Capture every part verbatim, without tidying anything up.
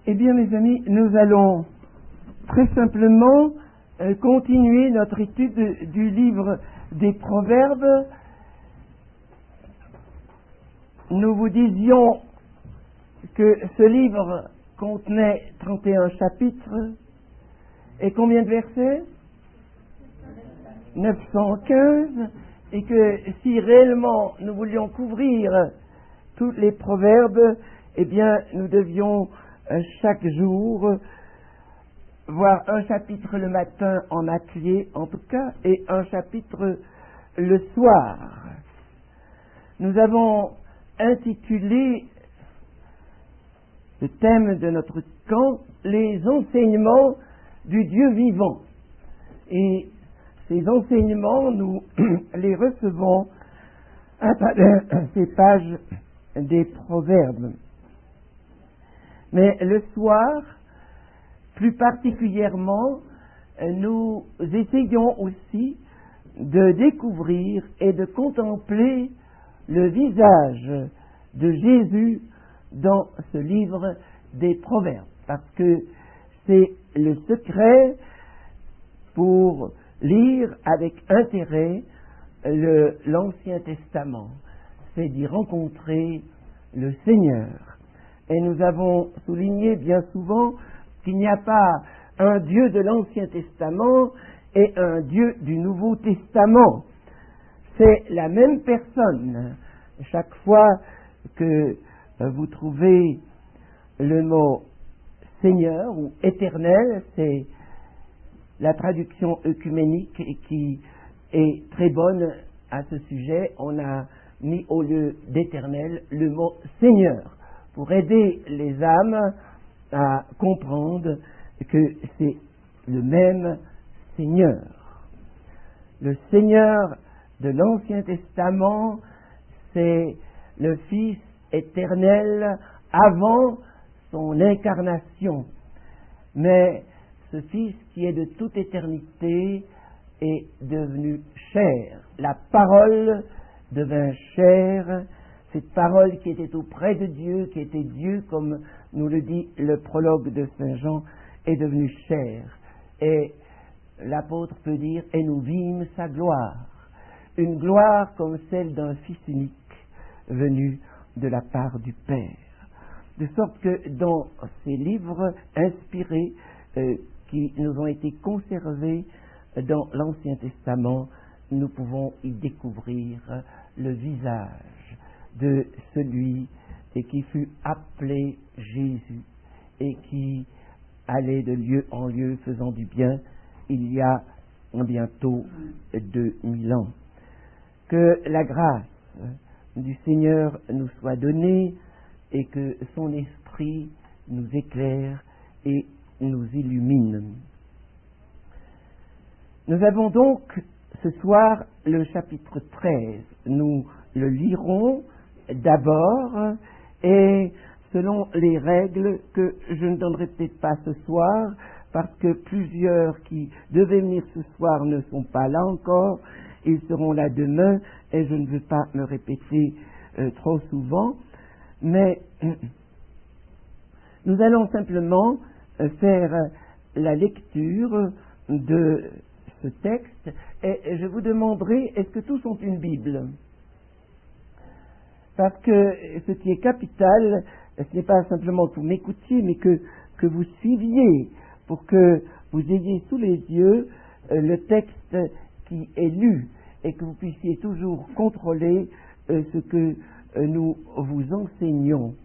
Eh bien, mes amis, nous allons très simplement euh, continuer notre étude du livre des Proverbes. Nous vous disions que ce livre contenait trente et un chapitres et combien de versets? neuf cent quinze, et que si réellement nous voulions couvrir tous les proverbes, eh bien nous devions euh, chaque jour voir un chapitre le matin en atelier en tout cas et un chapitre le soir. Nous avons intitulé le thème de notre camp les enseignements du Dieu vivant, et ces enseignements nous les recevons à travers ces pages des proverbes. Mais le soir, plus particulièrement, nous essayons aussi de découvrir et de contempler le visage de Jésus dans ce livre des Proverbes, parce que c'est le secret pour lire avec intérêt le, l'Ancien Testament, c'est d'y rencontrer le Seigneur. Et nous avons souligné bien souvent qu'il n'y a pas un Dieu de l'Ancien Testament et un Dieu du Nouveau Testament. C'est la même personne. Chaque fois que vous trouvez le mot Seigneur ou éternel, c'est la traduction œcuménique qui est très bonne à ce sujet. On a mis au lieu d'éternel le mot Seigneur pour aider les âmes à comprendre que c'est le même Seigneur. Le Seigneur de l'Ancien Testament, c'est le Fils éternel avant son incarnation. Mais ce Fils qui est de toute éternité est devenu chair. La parole devint chair, cette parole qui était auprès de Dieu, qui était Dieu, comme nous le dit le prologue de Saint Jean, est devenue chair. Et l'apôtre peut dire, et nous vîmes sa gloire. Une gloire comme celle d'un Fils unique venu de la part du Père. De sorte que dans ces livres inspirés, euh, qui nous ont été conservés dans l'Ancien Testament, nous pouvons y découvrir le visage de celui qui fut appelé Jésus et qui allait de lieu en lieu faisant du bien il y a bientôt deux mille ans. Que la grâce du Seigneur nous soit donnée et que son esprit nous éclaire et nous illumine. Nous avons donc ce soir le chapitre treize. Nous le lirons d'abord et selon les règles que je ne donnerai peut-être pas ce soir parce que plusieurs qui devaient venir ce soir ne sont pas là encore. Ils seront là demain et je ne veux pas me répéter euh, trop souvent. Mais euh, nous allons simplement euh, faire euh, la lecture de ce texte et je vous demanderai, est-ce que tous ont une Bible? Parce que ce qui est capital, ce n'est pas simplement que vous m'écoutiez, mais que, que vous suiviez pour que vous ayez sous les yeux euh, le texte qui est lu et que vous puissiez toujours contrôler euh, ce que euh, nous vous enseignons.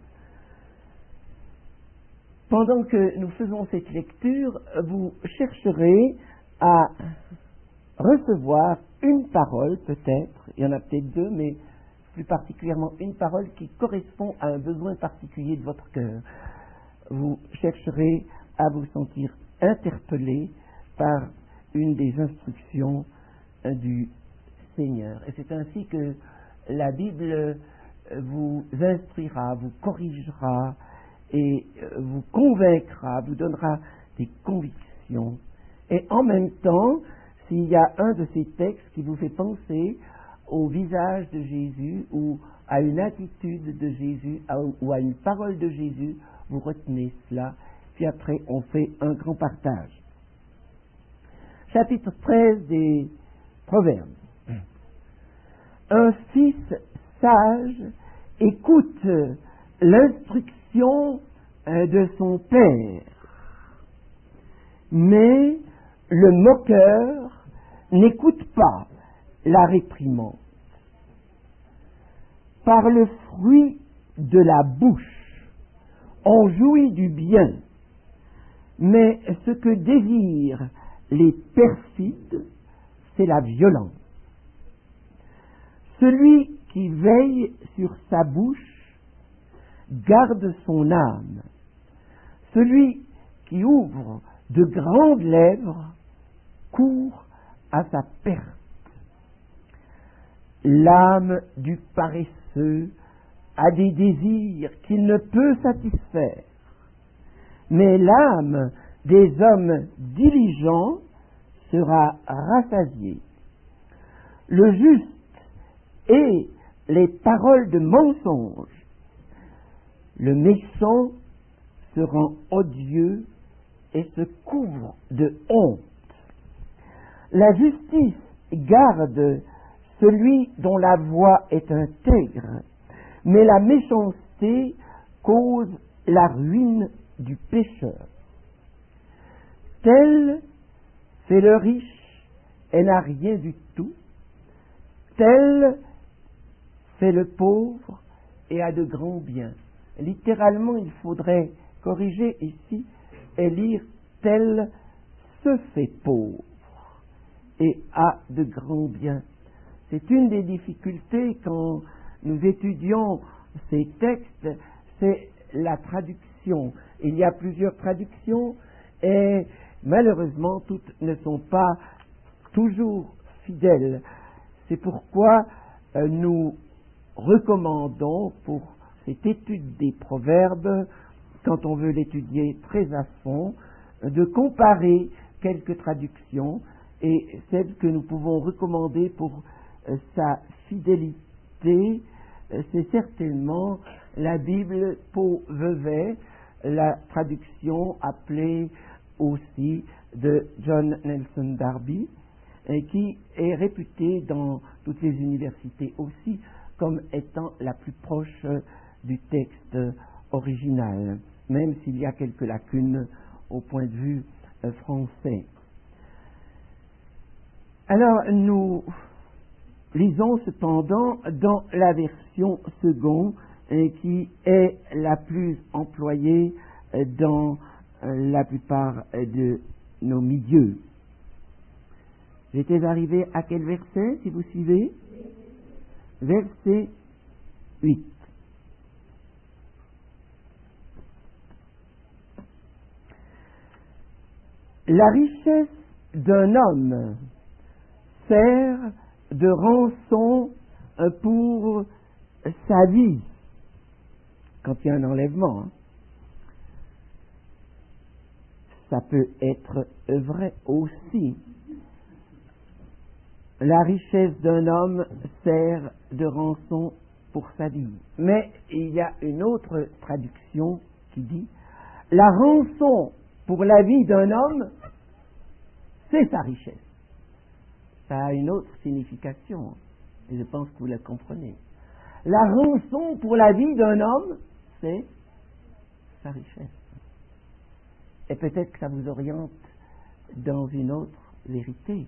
Pendant que nous faisons cette lecture, vous chercherez à recevoir une parole, peut-être, il y en a peut-être deux, mais plus particulièrement une parole qui correspond à un besoin particulier de votre cœur. Vous chercherez à vous sentir interpellé par une des instructions euh, du Seigneur. Et c'est ainsi que la Bible vous instruira, vous corrigera et vous convaincra, vous donnera des convictions. Et en même temps, s'il y a un de ces textes qui vous fait penser au visage de Jésus ou à une attitude de Jésus à, ou à une parole de Jésus, vous retenez cela, puis après on fait un grand partage. Chapitre treize des Proverbes. Un fils sage écoute l'instruction de son père, mais le moqueur n'écoute pas la réprimande. Par le fruit de la bouche, on jouit du bien, mais ce que désirent les perfides, c'est la violence. Celui qui veille sur sa bouche garde son âme. Celui qui ouvre de grandes lèvres court à sa perte. L'âme du paresseux a des désirs qu'il ne peut satisfaire, mais l'âme des hommes diligents sera rassasiée. Le juste et les paroles de mensonge, le méchant se rend odieux et se couvre de honte. La justice garde celui dont la voie est intègre, mais la méchanceté cause la ruine du pécheur. Tel fait le riche et n'a rien du tout, tel fait le pauvre et a de grands biens. Littéralement, il faudrait corriger ici et lire tel se fait pauvre et a de grands biens. C'est une des difficultés quand nous étudions ces textes, c'est la traduction. Il y a plusieurs traductions et malheureusement toutes ne sont pas toujours fidèles. C'est pourquoi euh, nous recommandons pour cette étude des proverbes, quand on veut l'étudier très à fond, de comparer quelques traductions et celle que nous pouvons recommander pour euh, sa fidélité, euh, c'est certainement la Bible Pau Vevey, la traduction appelée aussi de John Nelson Darby, et qui est réputée dans toutes les universités aussi comme étant la plus proche du texte original, même s'il y a quelques lacunes au point de vue euh, français. Alors, nous lisons cependant dans la version seconde, euh, qui est la plus employée euh, dans euh, la plupart euh, de nos milieux. J'étais arrivé à quel verset, si vous suivez? Verset huit. La richesse d'un homme sert de rançon pour sa vie, quand il y a un enlèvement. Hein. Ça peut être vrai aussi. La richesse d'un homme sert de rançon pour sa vie. Mais il y a une autre traduction qui dit « La rançon pour la vie d'un homme, c'est sa richesse. » Ça a une autre signification, et je pense que vous la comprenez. La rançon pour la vie d'un homme, c'est sa richesse. Et peut-être que ça vous oriente dans une autre vérité.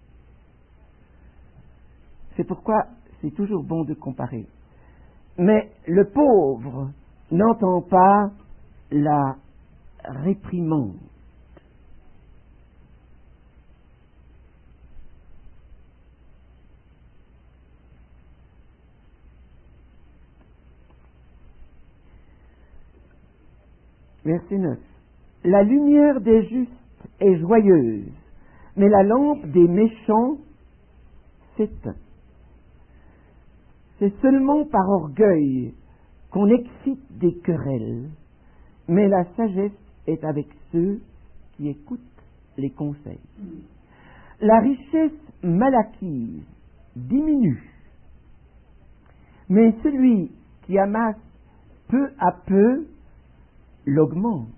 C'est pourquoi c'est toujours bon de comparer. Mais le pauvre n'entend pas la réprimande. Verset neuf. La lumière des justes est joyeuse, mais la lampe des méchants s'éteint. C'est seulement par orgueil qu'on excite des querelles, mais la sagesse est avec ceux qui écoutent les conseils. La richesse mal acquise diminue, Mais celui qui amasse peu à peu l'augmente.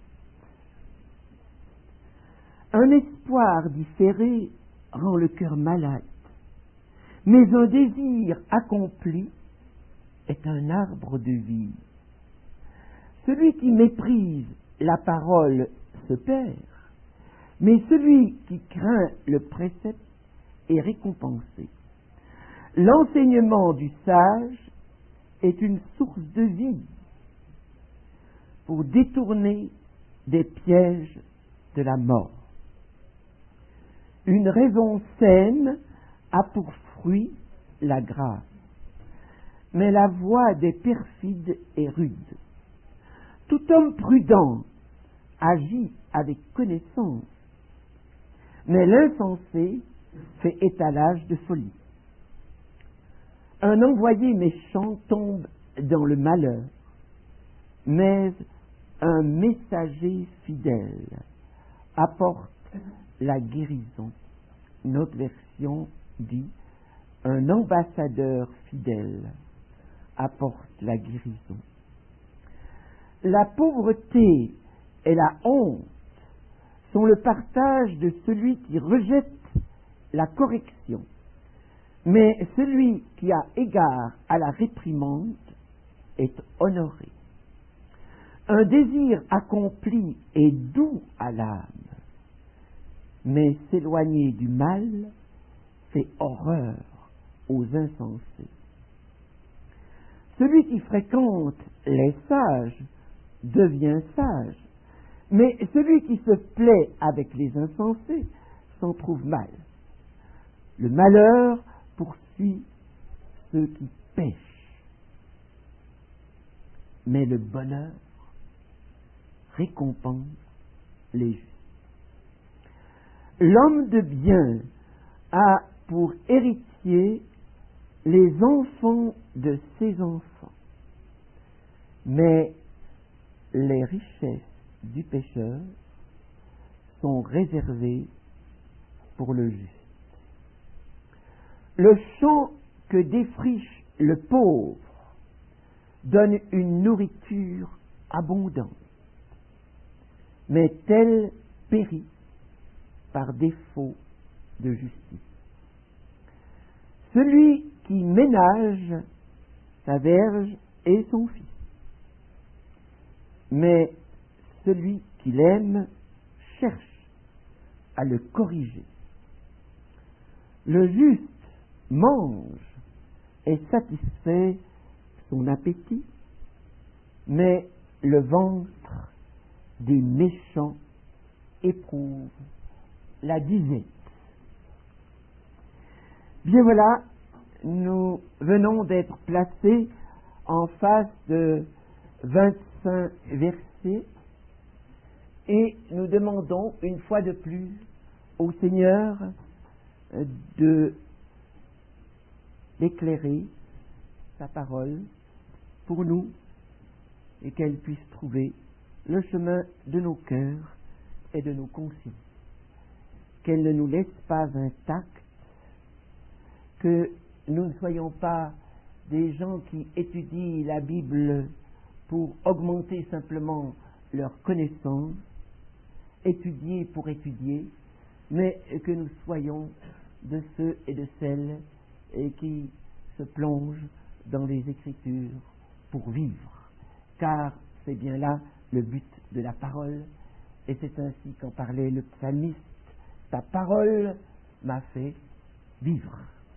Un espoir différé rend le cœur malade, mais un désir accompli est un arbre de vie. Celui qui méprise la parole se perd, mais celui qui craint le précepte est récompensé. L'enseignement du sage est une source de vie pour détourner des pièges de la mort. Une raison saine a pour fruit la grâce, mais la voie des perfides est rude. Tout homme prudent agit avec connaissance, mais l'insensé fait étalage de folie. Un envoyé méchant tombe dans le malheur, mais un messager fidèle apporte la guérison. Notre version dit un ambassadeur fidèle apporte la guérison. La pauvreté et la honte sont le partage de celui qui rejette la correction, mais celui qui a égard à la réprimande est honoré. Un désir accompli est doux à l'âme, mais s'éloigner du mal fait horreur aux insensés. Celui qui fréquente les sages devient sage, mais celui qui se plaît avec les insensés s'en trouve mal. Le malheur poursuit ceux qui pêchent, mais le bonheur récompense les justes. L'homme de bien a pour héritier les enfants de ses enfants, mais les richesses du pécheur sont réservées pour le juste. Le champ que défriche le pauvre donne une nourriture abondante, mais tel périt par défaut de justice. Celui qui ménage sa verge et son fils, mais celui qui l'aime cherche à le corriger. Le juste mange et satisfait son appétit, mais le ventre des méchants éprouve la disette. Bien voilà, nous venons d'être placés en face de vingt-cinq versets et nous demandons une fois de plus au Seigneur de d'éclairer sa parole pour nous et qu'elle puisse trouver le chemin de nos cœurs et de nos consciences. Qu'elle ne nous laisse pas intacts, que nous ne soyons pas des gens qui étudient la Bible pour augmenter simplement leur connaissance, étudier pour étudier, mais que nous soyons de ceux et de celles et qui se plongent dans les Écritures pour vivre, car c'est bien là le but de la parole, et c'est ainsi qu'en parlait le psalmiste: ta parole m'a fait vivre.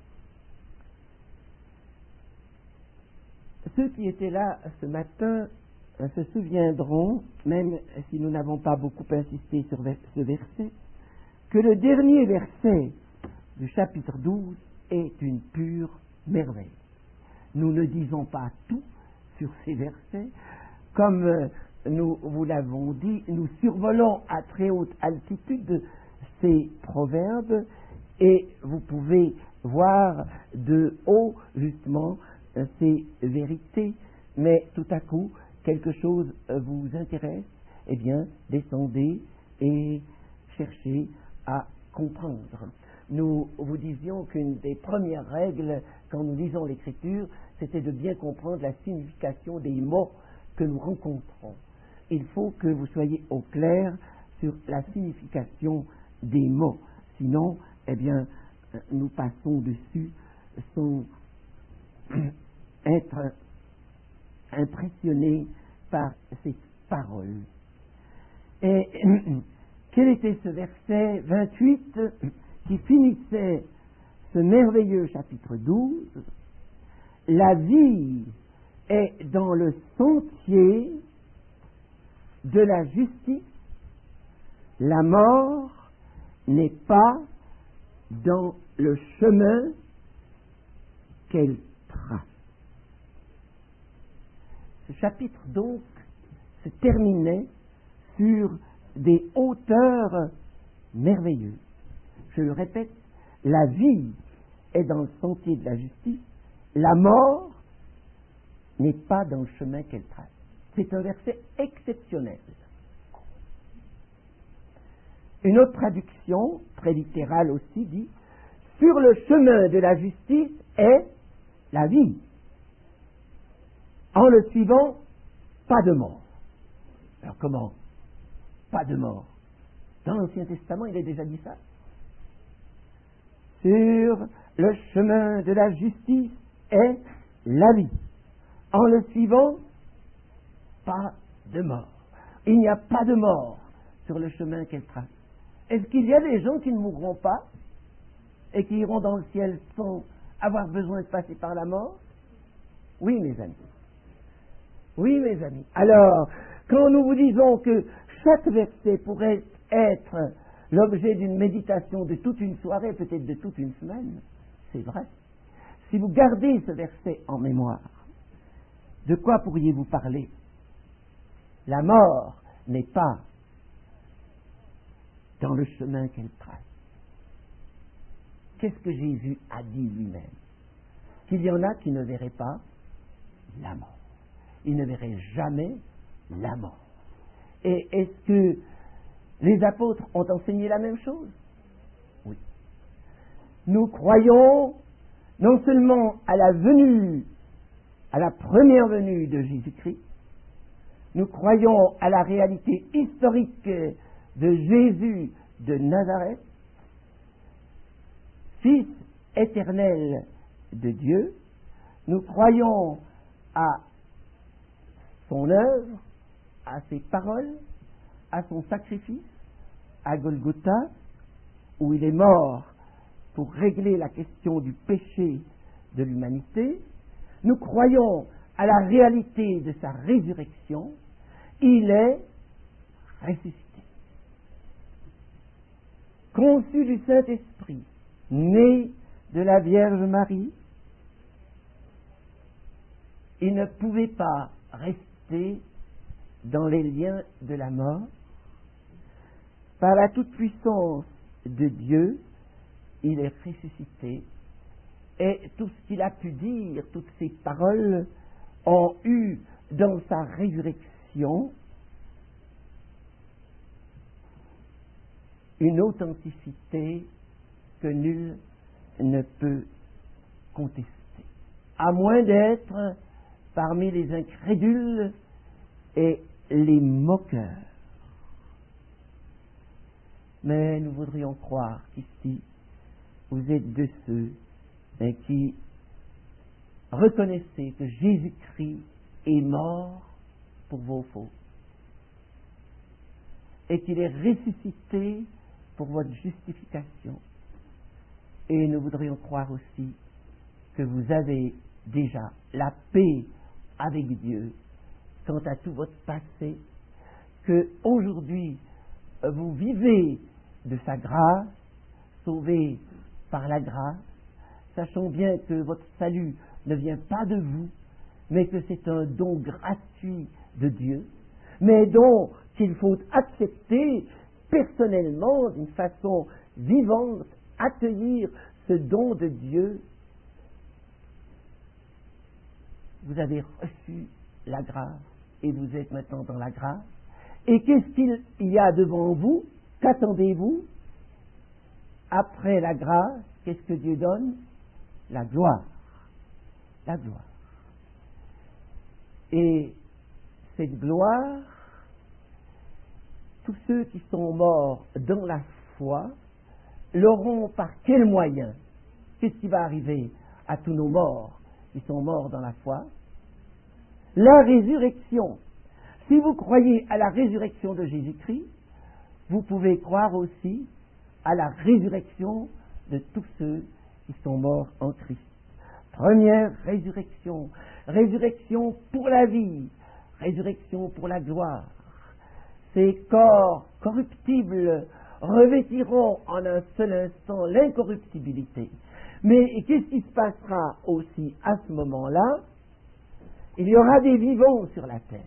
Ceux qui étaient là ce matin se souviendront, même si nous n'avons pas beaucoup insisté sur ce verset, que le dernier verset du chapitre douze est une pure merveille. Nous ne disons pas tout sur ces versets. Comme nous vous l'avons dit, nous survolons à très haute altitude ces proverbes et vous pouvez voir de haut justement ces vérités, mais tout à coup quelque chose vous intéresse, eh bien descendez et cherchez à comprendre. Nous vous disions qu'une des premières règles quand nous lisons l'Écriture, c'était de bien comprendre la signification des mots que nous rencontrons. Il faut que vous soyez au clair sur la signification des mots. Sinon, eh bien, nous passons dessus sans être impressionnés par ces paroles. Et quel était ce verset vingt-huit qui finissait ce merveilleux chapitre douze? La vie est dans le sentier de la justice, la mort n'est pas dans le chemin qu'elle trace. Ce chapitre donc se terminait sur des hauteurs merveilleuses. Je le répète, la vie est dans le sentier de la justice, la mort n'est pas dans le chemin qu'elle trace. C'est un verset exceptionnel. Une autre traduction, très littérale aussi, dit « Sur le chemin de la justice est la vie. En le suivant, pas de mort. » Alors comment? Pas de mort. Dans l'Ancien Testament, il est déjà dit ça. Sur le chemin de la justice est la vie. En le suivant, pas de mort. Il n'y a pas de mort sur le chemin qu'elle trace. Est-ce qu'il y a des gens qui ne mourront pas et qui iront dans le ciel sans avoir besoin de passer par la mort? Oui, mes amis. Oui, mes amis. Alors, quand nous vous disons que chaque verset pourrait être l'objet d'une méditation de toute une soirée, peut-être de toute une semaine, c'est vrai. Si vous gardez ce verset en mémoire, de quoi pourriez-vous parler? La mort n'est pas dans le chemin qu'elle trace. Qu'est-ce que Jésus a dit lui-même? Qu'il y en a qui ne verraient pas la mort. Ils ne verraient jamais la mort. Et est-ce que les apôtres ont enseigné la même chose? Oui. Nous croyons non seulement à la venue, à la première venue de Jésus-Christ, nous croyons à la réalité historique de Jésus de Nazareth, Fils éternel de Dieu, nous croyons à son œuvre, à ses paroles, à son sacrifice, à Golgotha, où il est mort pour régler la question du péché de l'humanité. Nous croyons à la réalité de sa résurrection. Il est ressuscité. Conçu du Saint-Esprit, né de la Vierge Marie, il ne pouvait pas rester dans les liens de la mort. Par la toute-puissance de Dieu, il est ressuscité, et tout ce qu'il a pu dire, toutes ses paroles, ont eu dans sa résurrection une authenticité que nul ne peut contester, à moins d'être parmi les incrédules et les moqueurs. Mais nous voudrions croire qu'ici, vous êtes de ceux hein, qui reconnaissez que Jésus-Christ est mort pour vos fautes et qu'il est ressuscité pour votre justification. Et nous voudrions croire aussi que vous avez déjà la paix avec Dieu quant à tout votre passé, que aujourd'hui vous vivez de sa grâce, sauvés par la grâce, sachant bien que votre salut ne vient pas de vous, mais que c'est un don gratuit de Dieu, mais don qu'il faut accepter personnellement, d'une façon vivante, accueillir ce don de Dieu. Vous avez reçu la grâce et vous êtes maintenant dans la grâce. Et qu'est-ce qu'il y a devant vous? Qu'attendez-vous? Après la grâce, qu'est-ce que Dieu donne? La gloire. La gloire. Et cette gloire, tous ceux qui sont morts dans la foi l'auront par quel moyen? Qu'est-ce qui va arriver à tous nos morts qui sont morts dans la foi? La résurrection. Si vous croyez à la résurrection de Jésus-Christ, vous pouvez croire aussi à la résurrection de tous ceux qui sont morts en Christ. Première résurrection, résurrection pour la vie, résurrection pour la gloire. Ces corps corruptibles revêtiront en un seul instant l'incorruptibilité. Mais qu'est-ce qui se passera aussi à ce moment-là? Il y aura des vivants sur la terre.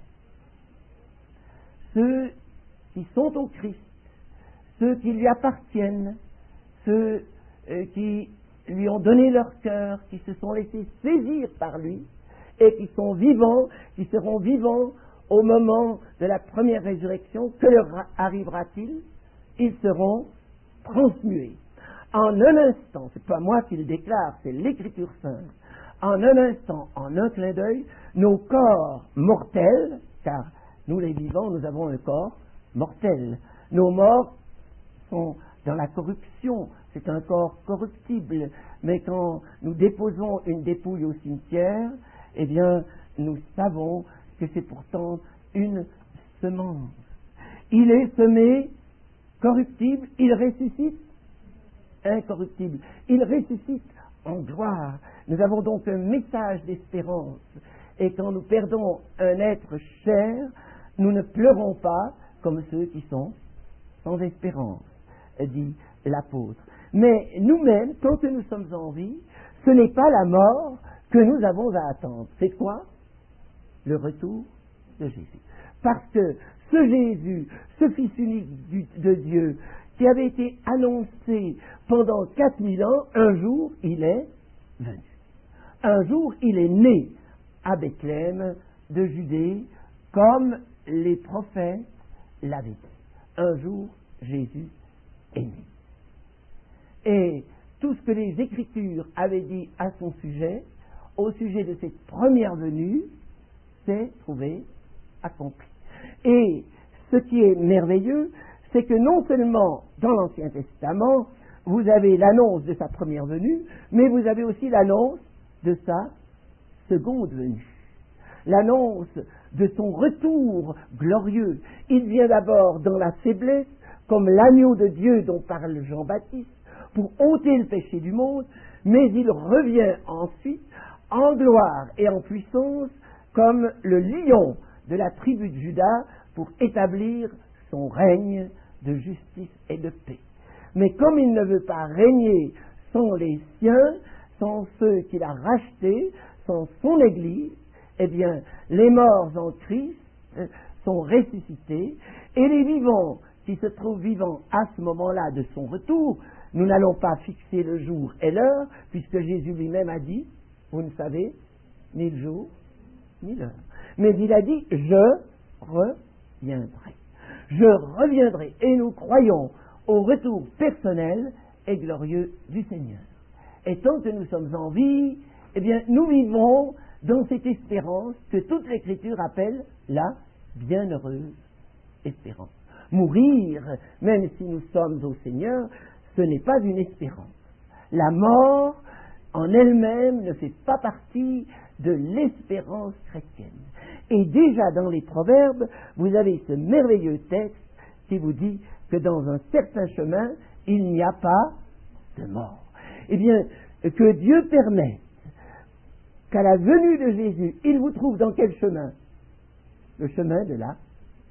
Ceux qui sont au Christ, ceux qui lui appartiennent, ceux euh, qui lui ont donné leur cœur, qui se sont laissés saisir par lui et qui sont vivants, qui seront vivants au moment de la première résurrection. Que leur arrivera-t-il? Ils seront transmués. En un instant, c'est pas moi qui le déclare, c'est l'Écriture sainte, en un instant, en un clin d'œil, nos corps mortels, car nous les vivants, nous avons un corps mortel. Nos morts sont dans la corruption, c'est un corps corruptible, mais quand nous déposons une dépouille au cimetière, eh bien, nous savons que c'est pourtant une semence. Il est semé corruptible, il ressuscite incorruptible, il ressuscite en gloire. Nous avons donc un message d'espérance, et quand nous perdons un être cher, nous ne pleurons pas comme ceux qui sont sans espérance, dit l'apôtre. Mais nous-mêmes, tant que nous sommes en vie, ce n'est pas la mort que nous avons à attendre. C'est quoi? Le retour de Jésus. Parce que ce Jésus, ce Fils unique du- de Dieu, qui avait été annoncé pendant quatre mille ans, un jour, il est venu. Un jour, il est né à Bethléem de Judée, comme les prophètes l'avaient dit. Un jour, Jésus est né. Et tout ce que les Écritures avaient dit à son sujet, au sujet de cette première venue, s'est trouvé accompli. Et ce qui est merveilleux, c'est que non seulement dans l'Ancien Testament, vous avez l'annonce de sa première venue, mais vous avez aussi l'annonce de sa seconde venue. L'annonce de son retour glorieux. Il vient d'abord dans la faiblesse, comme l'agneau de Dieu dont parle Jean-Baptiste, pour ôter le péché du monde, mais il revient ensuite en gloire et en puissance comme le lion de la tribu de Juda pour établir son règne de justice et de paix. Mais comme il ne veut pas régner sans les siens, sans ceux qu'il a rachetés, sans son Église, eh bien, les morts en Christ sont ressuscités, et les vivants qui se trouvent vivants à ce moment-là de son retour, nous n'allons pas fixer le jour et l'heure, puisque Jésus lui-même a dit, vous ne savez, ni le jour, ni l'heure. Mais il a dit, je reviendrai. Je reviendrai. Et nous croyons au retour personnel et glorieux du Seigneur. Et tant que nous sommes en vie, eh bien, nous vivons dans cette espérance que toute l'Écriture appelle la bienheureuse espérance. Mourir, même si nous sommes au Seigneur, ce n'est pas une espérance. La mort, en elle-même, ne fait pas partie de l'espérance chrétienne. Et déjà dans les Proverbes, vous avez ce merveilleux texte qui vous dit que dans un certain chemin, il n'y a pas de mort. Eh bien, que Dieu permette qu'à la venue de Jésus, il vous trouve dans quel chemin? Le chemin de la justice.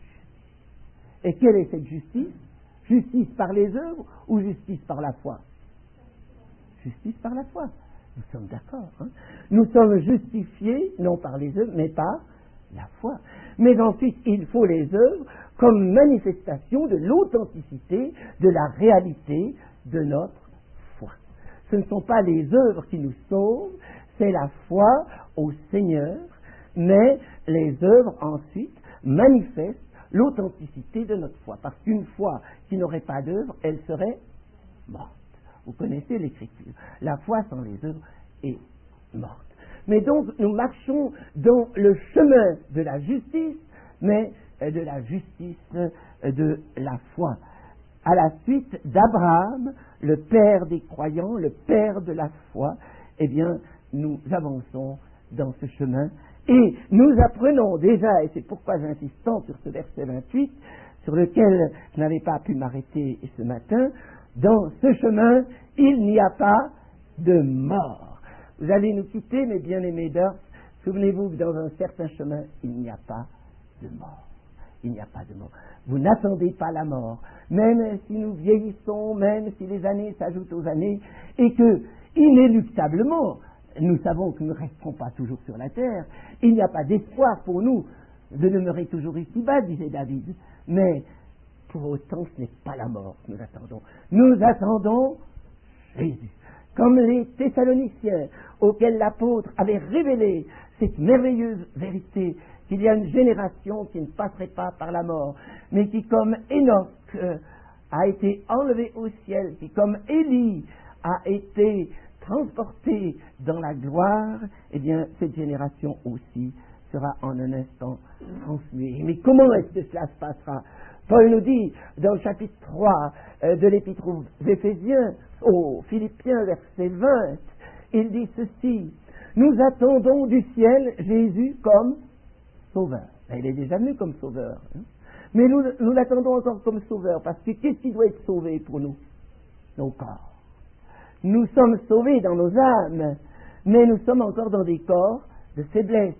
Et quelle est cette justice? Justice par les œuvres ou justice par la foi? Justice par la foi. Nous sommes d'accord. Hein? Nous sommes justifiés, non par les œuvres, mais par la foi. Mais ensuite, il faut les œuvres comme manifestation de l'authenticité, de la réalité de notre foi. Ce ne sont pas les œuvres qui nous sauvent, c'est la foi au Seigneur, mais les œuvres ensuite manifestent l'authenticité de notre foi. Parce qu'une foi qui n'aurait pas d'œuvre, elle serait morte. Vous connaissez l'Écriture. La foi sans les œuvres est morte. mais donc nous marchons dans le chemin de la justice, mais de la justice de la foi. À la suite d'Abraham, le père des croyants, le père de la foi, eh bien, nous avançons dans ce chemin et nous apprenons déjà, et c'est pourquoi j'insiste tant sur ce verset vingt-huit, sur lequel je n'avais pas pu m'arrêter ce matin, dans ce chemin, il n'y a pas de mort. Vous allez nous quitter, mes bien-aimés d'Ors, souvenez-vous que dans un certain chemin, il n'y a pas de mort. Il n'y a pas de mort. Vous n'attendez pas la mort, même si nous vieillissons, même si les années s'ajoutent aux années, et que, inéluctablement, nous savons que nous ne resterons pas toujours sur la terre. Il n'y a pas d'espoir pour nous de demeurer toujours ici-bas, disait David. Mais, pour autant, ce n'est pas la mort que nous attendons. Nous attendons Jésus. Comme les Thessaloniciens, auxquels l'apôtre avait révélé cette merveilleuse vérité, qu'il y a une génération qui ne passerait pas par la mort, mais qui, comme Enoch, euh, a été enlevé au ciel, qui, comme Élie, a été transporté dans la gloire, eh bien, cette génération aussi sera en un instant transmuée. Mais comment est-ce que cela se passera? Paul nous dit, dans le chapitre trois euh, de l'Épître aux Éphésiens, aux Philippiens, verset vingt, il dit ceci: nous attendons du ciel Jésus comme sauveur. Ben, il est déjà venu comme sauveur. Hein? Mais nous, nous l'attendons encore comme sauveur, parce que qu'est-ce qui doit être sauvé pour nous? Nos corps. Nous sommes sauvés dans nos âmes, mais nous sommes encore dans des corps de faiblesse.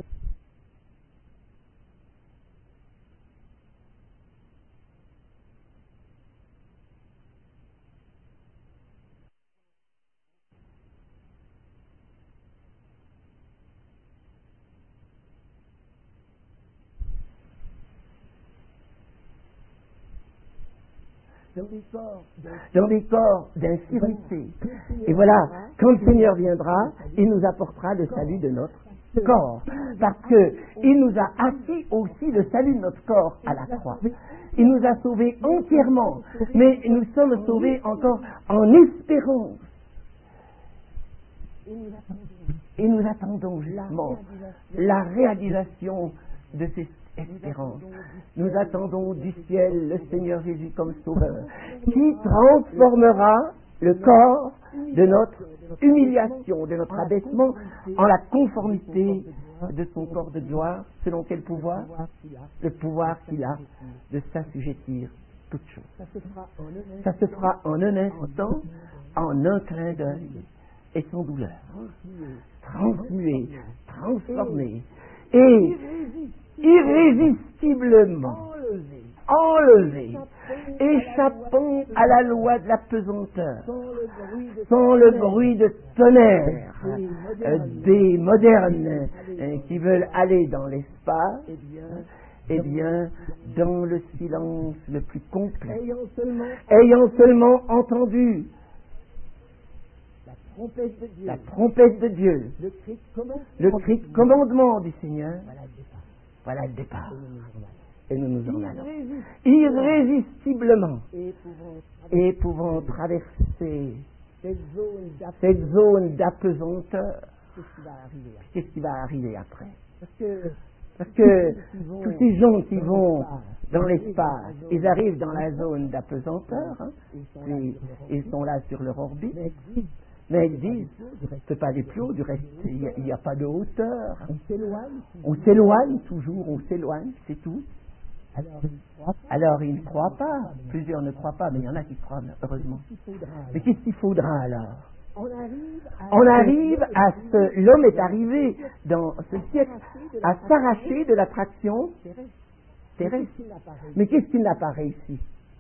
Dans des corps, dans des corps d'infirmité. Et voilà, quand le Seigneur viendra, il nous apportera le salut de notre corps. Parce qu'il nous a assis aussi le salut de notre corps à la croix. Il nous a sauvés entièrement, mais nous sommes sauvés encore en espérance. Et nous attendons justement la réalisation de ces espérance. Nous attendons du ciel le Seigneur Jésus comme sauveur, qui transformera le corps de notre humiliation, de notre abaissement, en la conformité de son corps de gloire. Selon quel pouvoir? Le pouvoir qu'il a de s'assujettir toutes choses. Ça se fera en un instant, en un clin d'œil, et sans douleur. Transmué, transformé, et irrésistiblement enlevé, échappant à la loi de la pesanteur, sans le bruit de tonnerre euh, des modernes euh, qui veulent aller dans l'espace, eh bien, dans le silence le plus complet, ayant seulement entendu la trompette de Dieu, le cri de commandement du Seigneur, voilà le départ. Et nous nous en allons. Irrésistiblement. Et pouvant traverser cette zone d'apesanteur. Qu'est-ce qui va arriver après? Parce que tous ces gens qui vont dans l'espace, ils arrivent dans la zone d'apesanteur, hein, puis ils sont là sur leur orbite. Mais ils disent, on ne peut pas aller plus haut, du reste, il n'y a, a pas de hauteur. On s'éloigne toujours, on s'éloigne, c'est tout. Alors ils ne croient pas. Plusieurs ne croient pas, mais il y en a qui croient, heureusement. Mais qu'est-ce qu'il faudra alors? On arrive à ce... L'homme est arrivé dans ce siècle à s'arracher de l'attraction terrestre. Mais qu'est-ce qu'il n'a pas réussi?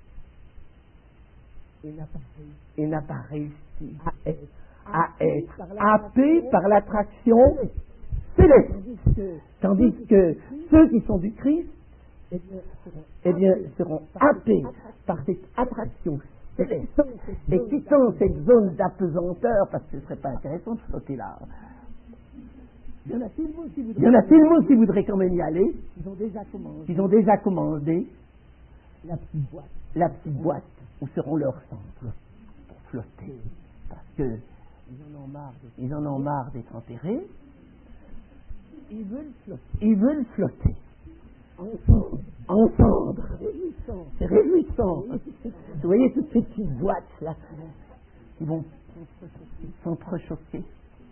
Il n'a pas réussi à être happé par l'attraction céleste. Tandis que ceux qui sont du Christ, eh bien, seront happés par cette attraction céleste. Et quittant cette zone d'apesanteur, parce que ce ne serait pas intéressant de sauter là. Il y en a tellement qui voudraient quand même y aller, qu'ils ont déjà commandé la petite boîte, la petite boîte où seront leurs cendres pour flotter. Parce que ils en ont marre d'être enterrés, Ils veulent flotter. Ils veulent flotter. Entendre. Entendre. C'est réjouissant. Vous voyez toutes ces petites boîtes là qui vont s'entrechoquer.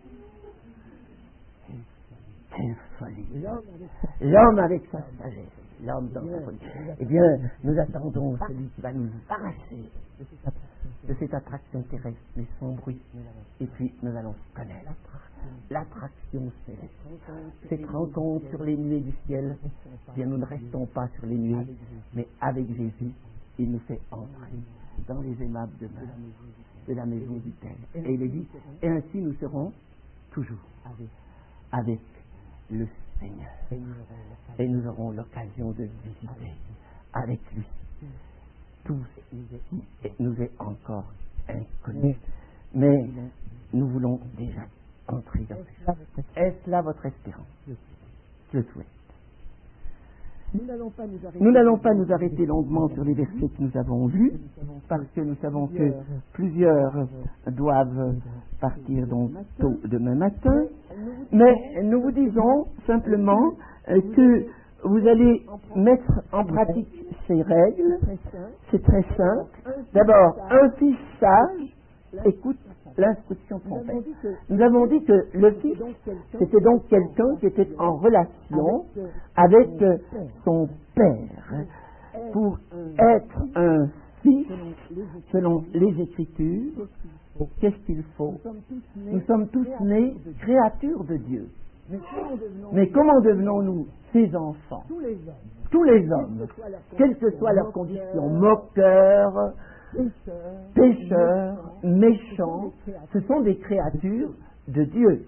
Quelle folie. L'homme avec sa sagesse. L'homme dans sa folie. Eh bien, nous attendons celui qui va nous arracher de cette attraction terrestre, mais sans bruit. Et puis, nous allons connaître l'attraction céleste. Cette rencontre sur les nuées du ciel, eh bien, nous ne restons pas sur les nuées, mais avec Jésus, il nous fait entrer dans les aimables demeures de la maison du Père. Et il est dit, et ainsi nous serons toujours avec le Seigneur. Et nous aurons l'occasion de visiter avec lui tout ce qui nous est encore inconnu. Mais nous voulons déjà entrer dans ces choses. Est-ce là votre espérance? Je le souhaite. Nous n'allons pas nous arrêter, nous n'allons pas nous arrêter longuement sur les versets que nous avons vus, parce que nous savons que plusieurs doivent partir donc tôt demain matin. Mais nous vous disons simplement que vous allez mettre en pratique ces règles. C'est très simple. D'abord, un fils sage écoute l'instruction de son père. Nous avons dit que le fils, c'était donc quelqu'un qui était en relation avec son père. Pour être un fils, selon les Écritures, qu'est-ce qu'il faut? Nous sommes tous nés créatures de Dieu. Mais comment devenons-nous ses enfants? Tous les hommes, quelle que soit leur condition, moqueurs, pécheurs, méchants, ce sont des créatures de Dieu.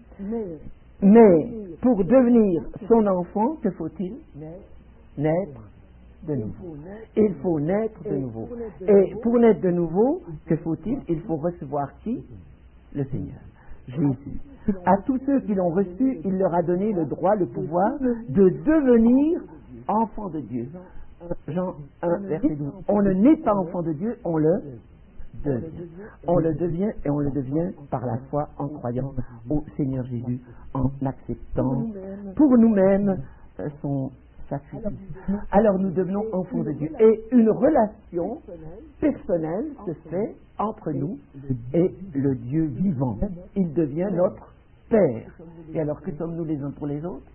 Mais pour devenir son enfant, que faut-il? Naître de nouveau. Il faut naître de nouveau. Et pour naître de nouveau, que faut-il? Il faut recevoir qui? Le Seigneur, Jésus. À tous ceux qui l'ont reçu, il leur a donné le droit, le pouvoir de devenir enfants de Dieu. Jean un, verset douze. On ne naît pas enfant de Dieu, on le devient. On le devient et on le devient par la foi en croyant au Seigneur Jésus, en acceptant pour nous-mêmes son sacrifice. Alors nous devenons enfants de Dieu. Et une relation personnelle se fait entre nous et le Dieu vivant. Il devient notre Père. Et alors que sommes-nous les uns pour les autres?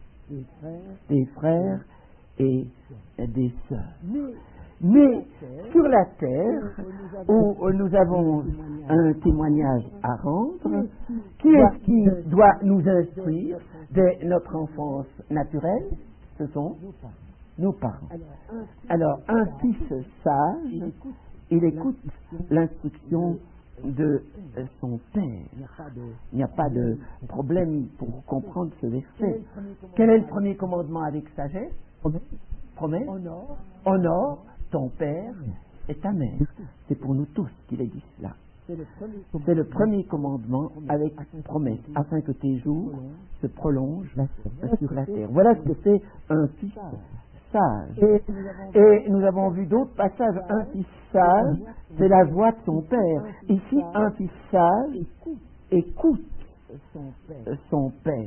Des frères et des sœurs. Mais sur la terre, où nous avons un témoignage à rendre, qui est-ce qui doit nous instruire dès notre enfance naturelle? Ce sont nos parents. Alors, un fils sage, il écoute l'instruction de son père. Il n'y a pas de problème pour comprendre ce verset. Quel est le premier commandement avec sagesse? Promesse. Honore. Honore ton père et ta mère. C'est pour nous tous qu'il est dit cela. C'est le premier commandement avec promesse, afin que tes jours se prolongent sur la terre. Voilà ce que c'est un fils sage. Et nous avons vu d'autres passages. Un fils sage, c'est la voix de son père. Ici, un fils sage écoute son père.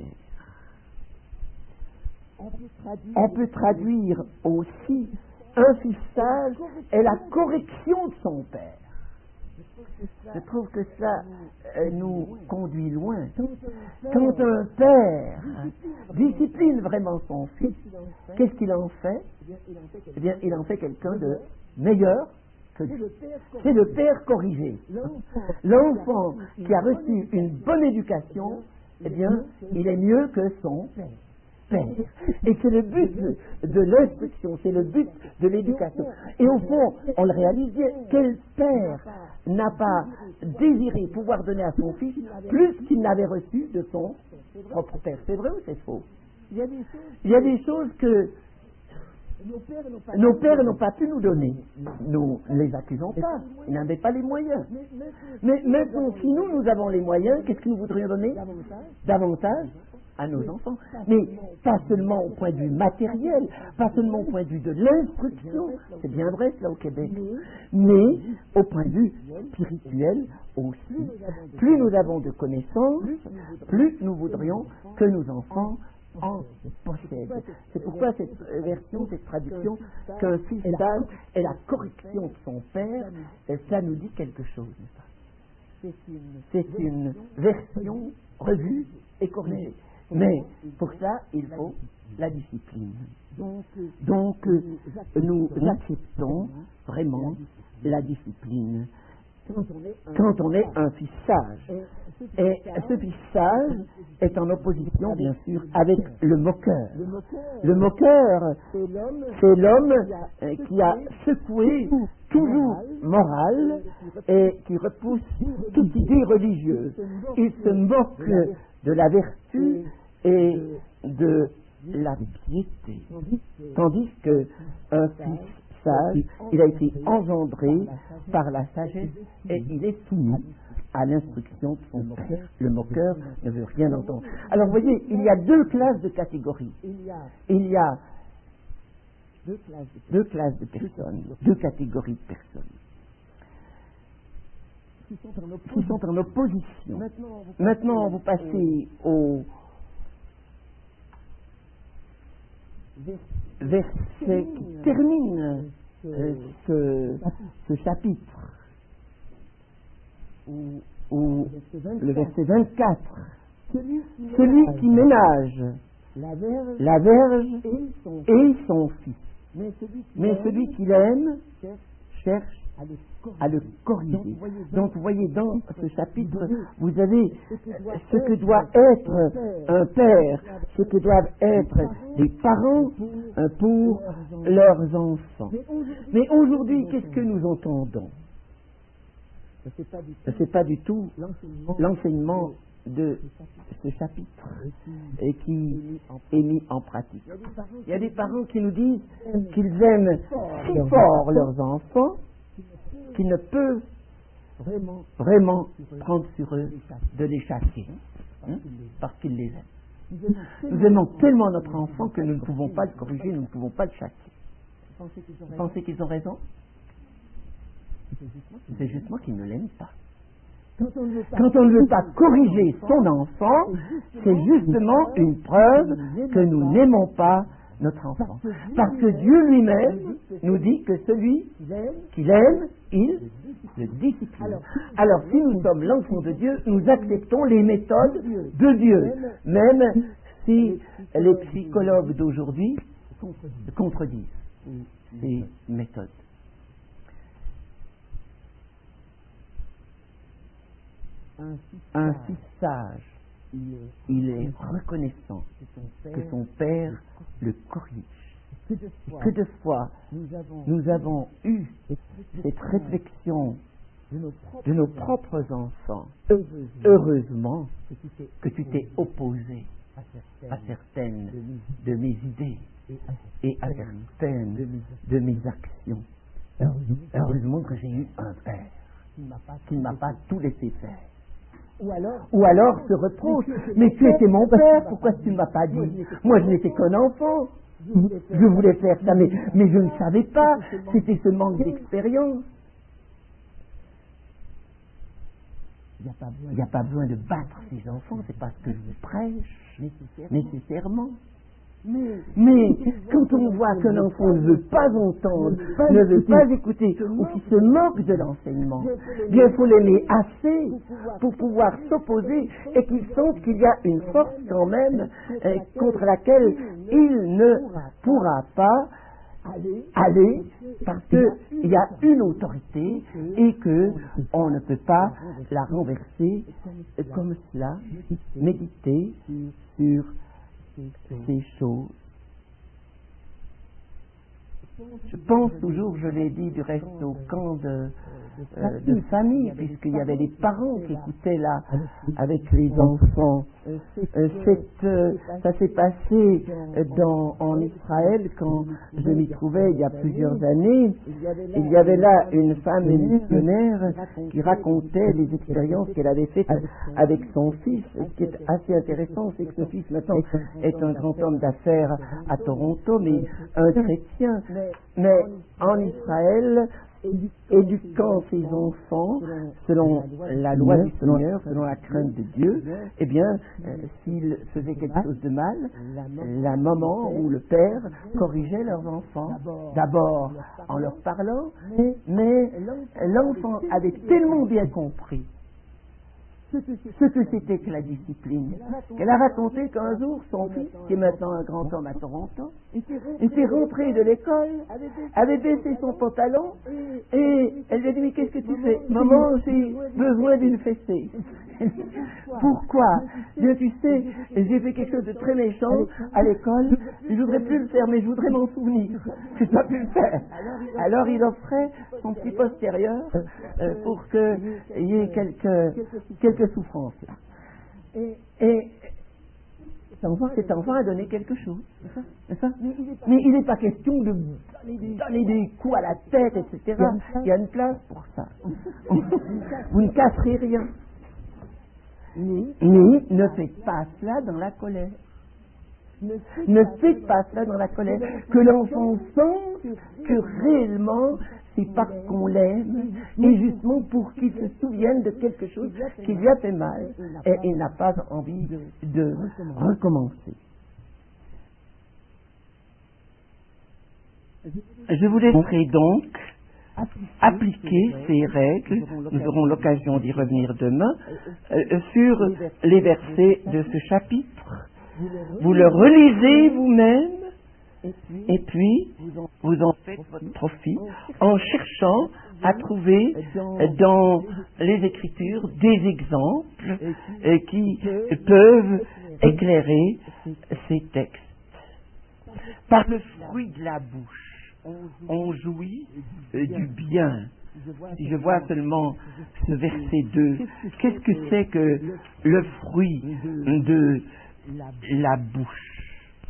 On peut traduire aussi, un fils sage est la correction de son père. Je trouve que ça euh, nous conduit loin. Quand un père discipline vraiment son fils, qu'est-ce qu'il en fait? Eh bien, il en fait quelqu'un de meilleur que lui. C'est le père corrigé. L'enfant qui a reçu une bonne éducation, eh bien, il est mieux que son père. Père. Et c'est le but de l'instruction, c'est le but de l'éducation. Et au fond, on le réalise bien, quel père n'a pas désiré pouvoir donner à son fils plus qu'il n'avait reçu de son propre père? C'est vrai ou c'est faux? Il y a des choses que nos pères n'ont pas pu nous donner. Nous ne les accusons pas, ils n'avaient pas les moyens. Mais maintenant, si nous, nous avons les moyens, qu'est-ce que nous voudrions donner? Davantage à nos enfants. Mais pas seulement au point de vue matériel, pas seulement au point de vue de l'instruction, c'est bien vrai cela au Québec, mais au point de vue spirituel aussi. Plus nous avons de connaissances, plus nous voudrions que nos enfants en possède. C'est pourquoi cette version, cette traduction, qu'un fils sage est la correction de son père, et ça nous dit quelque chose, n'est-ce pas? C'est une version revue et corrigée. Mais pour ça, il faut la discipline. Donc, nous acceptons vraiment la discipline quand on est un fils sage. Et ce fils sage est en opposition, bien sûr, avec le moqueur. Le moqueur, c'est l'homme qui a secoué toujours morale et qui repousse toute idée religieuse. Il se moque de la vertu et de la piété. Tandis qu'un fils sage, il a été engendré par la sagesse et il est soumis à l'instruction de son père. Le moqueur ne veut rien entendre. Alors vous voyez, il y a deux classes de catégories. Il y a deux classes de personnes, deux catégories de personnes qui sont en opposition. Maintenant, vous passez au verset qui termine euh, ce, ce chapitre, ou le verset vingt-quatre. Celui qui ménage la verge et son fils, mais celui qui l'aime cherche à le corriger. Donc vous voyez, dans ce chapitre, vous avez ce que doit être un père, ce que doivent être les parents pour leurs enfants. Mais aujourd'hui, qu'est-ce que nous entendons? Ce n'est pas du tout l'enseignement de ce chapitre et qui est mis en pratique. Il y a des parents qui nous disent qu'ils aiment si fort leurs enfants qu'ils ne peuvent vraiment prendre sur eux de les chasser, hein, parce qu'ils les aiment. Nous aimons tellement notre enfant que nous ne pouvons pas le corriger, nous ne pouvons pas le chasser. Vous pensez qu'ils ont raison? C'est justement qu'ils ne l'aiment pas. Quand on ne veut pas corriger son enfant, c'est justement une preuve que nous n'aimons pas notre enfant. Parce que Dieu lui-même nous dit que celui qui l'aime, il le discipline. Alors si nous sommes l'enfant de Dieu, nous acceptons les méthodes de Dieu, même si les psychologues d'aujourd'hui contredisent ces méthodes. Un fils sage, il est reconnaissant que son père le corrige. Que de fois nous avons eu cette réflexion de nos propres enfants. Heureusement que tu t'es opposé à certaines de mes idées et à certaines de mes actions. Heureusement que j'ai eu un père qui ne m'a pas tout laissé faire. Ou alors, Ou alors se reproche, mais tu étais mon père, pourquoi tu ne m'as pas dit? Moi je n'étais qu'un enfant, je voulais faire ça, mais, mais je ne savais pas, c'était ce manque d'expérience. Il n'y a pas besoin de battre ses enfants, c'est parce que je vous prêche, nécessairement. Mais quand on voit qu'un enfant ne veut pas entendre, ne veut pas écouter, ou qui se moque de l'enseignement, bien il faut l'aimer assez pour pouvoir s'opposer et qu'il sente qu'il y a une force quand même euh, contre laquelle il ne pourra pas aller parce qu'il y a une autorité et que on ne peut pas la renverser comme cela. Méditer sur ces choses. Je pense toujours, je l'ai dit du reste au camp de, euh, de famille, puisqu'il y avait des parents qui écoutaient là avec les enfants. Euh, cette, euh, ça s'est passé dans, en Israël quand je m'y trouvais il y a plusieurs années. Il y avait là une femme missionnaire qui racontait les expériences qu'elle avait faites avec son fils. Et ce qui est assez intéressant, c'est que ce fils maintenant est un grand homme d'affaires à Toronto, mais un chrétien. Mais en Israël, éduquant ses enfants selon la loi du Seigneur, selon la crainte de Dieu, eh bien, euh, s'ils faisaient quelque chose de mal, la maman ou le père corrigeait leurs enfants, d'abord en leur parlant, mais l'enfant avait tellement bien compris ce que c'était que la discipline, qu'elle a raconté qu'un jour, son fils, qui est maintenant un grand homme à Toronto, était rentré de l'école, avait baissé son pantalon, et elle lui a dit, mais qu'est-ce que tu fais? Maman, j'ai besoin d'une fessée. Pourquoi? Bien, tu sais, j'ai fait quelque chose de très méchant à l'école, je ne voudrais plus le faire, mais je voudrais m'en souvenir. Je n'ai pas pu le faire. Alors il offrait son petit postérieur euh, pour qu'il y ait quelques, quelques souffrances là. Et cet enfant, cet enfant a donné quelque chose, n'est-ce pas? Mais il n'est pas question de donner des coups à la tête, et cetera. Il y a une place pour ça. Vous ne casserez rien. Mais ne faites pas cela dans la colère. Ne faites pas cela dans la colère. Que l'enfant sente que réellement c'est parce qu'on l'aime et justement pour qu'il se souvienne de quelque chose qui lui a fait mal et il n'a pas envie de recommencer. Je vous laisserai donc appliquer ces règles, nous aurons l'occasion d'y revenir demain, euh, sur les versets de ce chapitre. Vous le relisez vous-même et puis vous en faites votre profit en cherchant à trouver dans les Écritures des exemples euh, qui peuvent éclairer ces textes. Par le fruit de la bouche, on jouit euh, du bien. Si je vois seulement ce verset deux, qu'est-ce que c'est que le fruit de la bouche?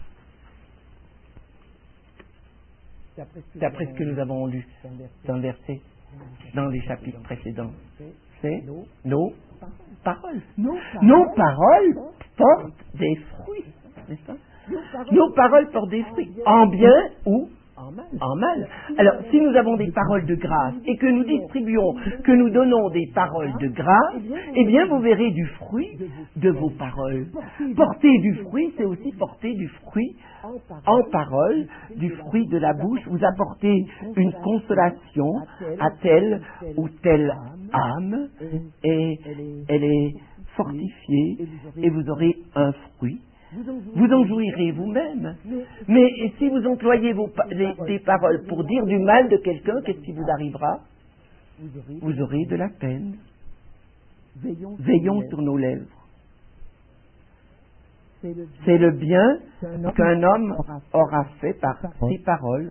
D'après ce que nous avons lu dans le verset, dans les chapitres précédents, c'est nos paroles. Nos paroles portent des fruits, n'est-ce pas? Nos paroles portent des fruits, en bien ou en mal. Alors, si nous avons des paroles de grâce et que nous distribuons, que nous donnons des paroles de grâce, eh bien, vous verrez du fruit de vos paroles. Porter du fruit, c'est aussi porter du fruit en parole, du fruit de la bouche. Vous apportez une consolation à telle ou telle âme et elle est fortifiée et vous aurez un fruit. Vous en jouirez vous-même. Mais si vous employez vos pa- des, des paroles pour dire du mal de quelqu'un, qu'est-ce qui vous arrivera? Vous aurez de la peine. Veillons sur nos lèvres. C'est le bien qu'un homme aura fait par ses paroles.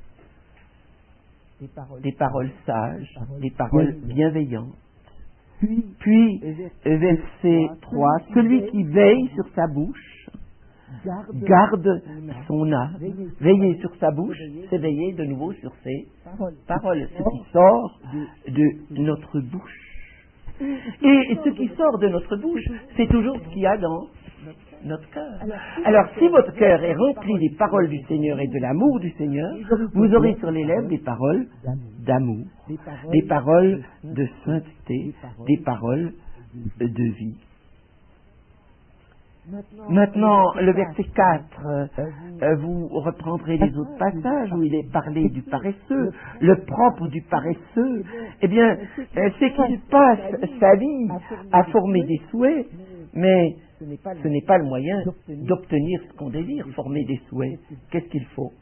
Des paroles sages, des paroles bienveillantes. Puis, verset trois, celui qui veille sur sa bouche, garde son âme. Veiller sur sa bouche, c'est veiller de nouveau sur ses paroles, ce qui sort de notre bouche. Et ce qui sort de notre bouche, c'est toujours ce qu'il y a dans notre cœur. Alors, si votre cœur est rempli des paroles du Seigneur et de l'amour du Seigneur, vous aurez sur les lèvres des paroles d'amour, des paroles de sainteté, des paroles de vie. Maintenant, le verset quatre, euh, vous reprendrez les autres passages où il est parlé du paresseux, le propre du paresseux. Eh bien, euh, c'est qu'il passe sa vie à former des souhaits, mais ce n'est pas le moyen d'obtenir ce qu'on désire, former des souhaits. Qu'est-ce qu'il faut?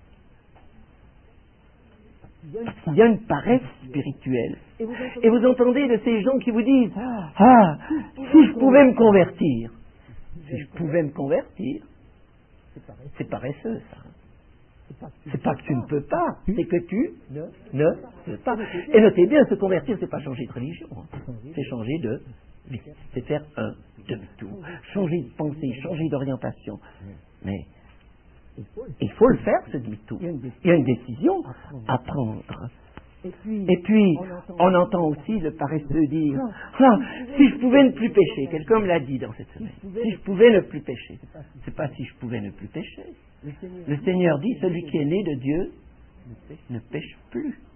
Parce qu'il y a une paresse spirituelle. Et vous entendez de ces gens qui vous disent « Ah, si je pouvais me convertir !» Si je pouvais me convertir, c'est paresseux, ça. C'est pas que tu ne peux pas, c'est que tu ne peux pas. Et notez bien, se convertir, c'est pas changer de religion, hein. C'est changer de vie. C'est faire un demi-tour. Changer de pensée, changer d'orientation. Mais il faut le faire, ce demi-tour. Il y a une décision à prendre. Et puis, on entend aussi le paresseux dire ah, si je pouvais ne plus pécher. Quelqu'un me l'a dit dans cette semaine. Si je pouvais ne plus pécher. C'est pas si je pouvais ne plus pécher. Le Seigneur dit celui qui est né de Dieu ne pêche plus.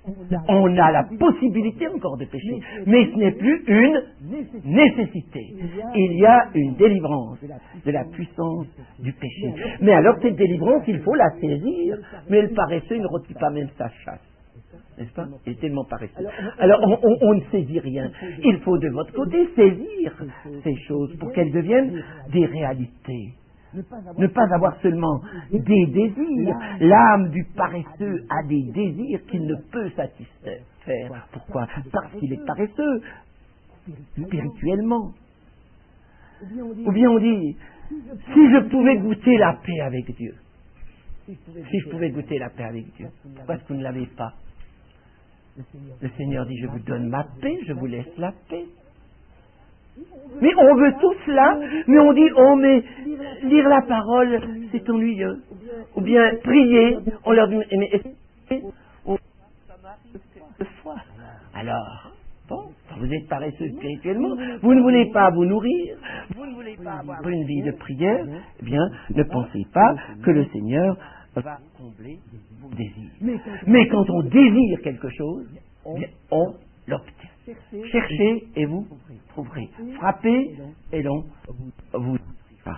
On a la possibilité encore de pécher, mais ce n'est plus une nécessité. Il y a une délivrance de la puissance du péché. Mais alors cette délivrance, il faut la saisir. Mais le paresseux, il ne retire pas même sa chasse. N'est-ce pas? Il est tellement paresseux. Alors on, on, on ne saisit rien. Il faut de votre côté saisir ces choses pour qu'elles deviennent des réalités. Ne pas avoir seulement des désirs. L'âme du paresseux a des désirs qu'il ne peut satisfaire. Pourquoi? Parce qu'il est paresseux spirituellement. Ou bien on dit, si je pouvais goûter la paix avec Dieu, si je pouvais goûter la paix avec Dieu, pourquoi est-ce que vous ne l'avez pas? Le Seigneur dit, je vous donne ma paix, je vous laisse la paix. Mais on veut tout cela, mais on dit, oh mais lire la parole, c'est ennuyeux. Ou bien prier, on leur dit, mais est-ce que de foi? Alors, bon, vous êtes paresseux spirituellement, vous ne voulez pas vous nourrir, vous ne voulez pas avoir une vie de prière, eh bien, ne pensez pas que le Seigneur va combler vos désirs. Mais quand on désire quelque chose, bien, on l'obtient. Cherchez et vous trouverez. Frappez et l'on vous ouvrira.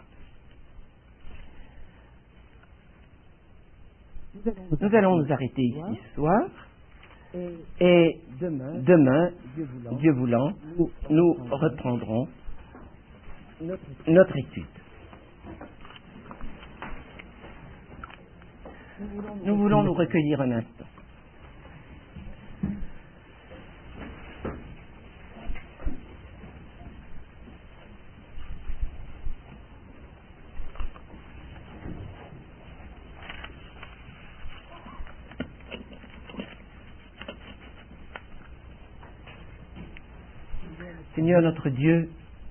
Nous allons nous arrêter ici ce soir et demain, Dieu voulant, nous reprendrons notre étude. Nous voulons nous recueillir un instant. Seigneur notre Dieu,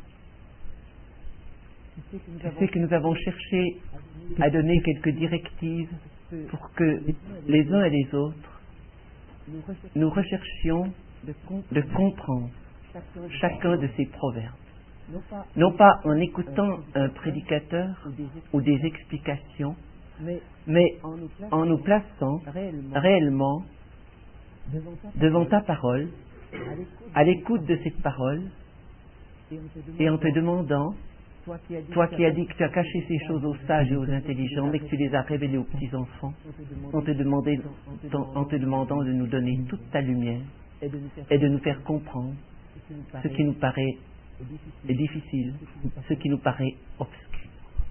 je sais que nous avons cherché à donner quelques directives pour que les uns et les autres, nous recherchions de comprendre chacun de ces proverbes. Non pas en écoutant un prédicateur ou des explications, mais en nous plaçant réellement devant ta parole, à l'écoute de cette parole, et en te demandant, toi qui as dit que tu as caché ces choses aux sages et aux intelligents, mais que tu les as révélées aux petits-enfants, en te, demandé, en te demandant de nous donner toute ta lumière et de nous faire comprendre ce qui nous paraît difficile, ce qui nous paraît obscur.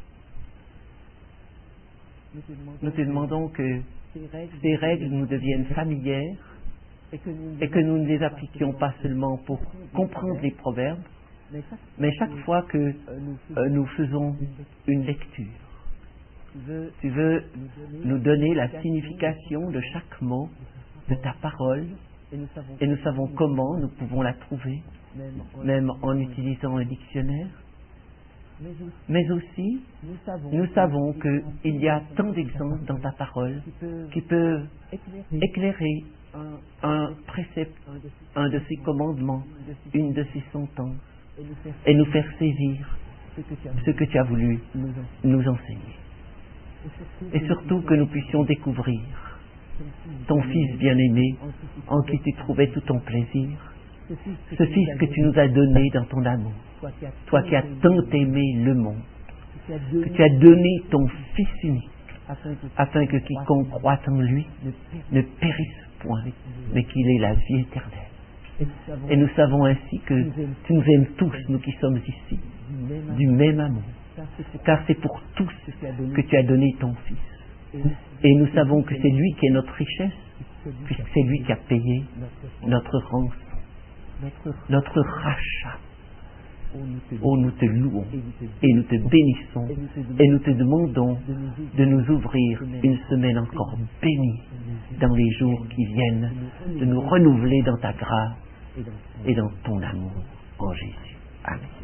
Nous te demandons que ces règles nous deviennent familières et que nous ne les appliquions pas seulement pour comprendre les proverbes, mais chaque fois que euh, nous faisons une lecture, tu veux nous donner la signification de chaque mot de ta parole, et nous savons comment nous pouvons la trouver, même en utilisant un dictionnaire. Mais aussi, nous savons qu'il y a tant d'exemples dans ta parole qui peuvent éclairer un précepte, un de ses commandements, une de ses sentences, et nous faire saisir ce que tu as voulu nous enseigner. Et surtout que nous puissions découvrir ton Fils bien-aimé, en qui tu trouvais tout ton plaisir, ce Fils que tu nous as donné dans ton amour, toi qui as tant aimé le monde, que tu as donné ton Fils unique, afin que quiconque croit en lui ne périsse point, mais qu'il ait la vie éternelle. Et nous savons ainsi que tu nous aimes tous, nous qui sommes ici, du même amour, car c'est pour tous que tu as donné ton Fils. Et nous savons que c'est lui qui est notre richesse, puisque c'est lui qui a payé notre rançon, notre rachat. Oh, nous te louons et nous te bénissons et nous te demandons de nous ouvrir une semaine encore bénie dans les jours qui viennent, de nous renouveler dans ta grâce et dans ton amour en Jésus. Amen.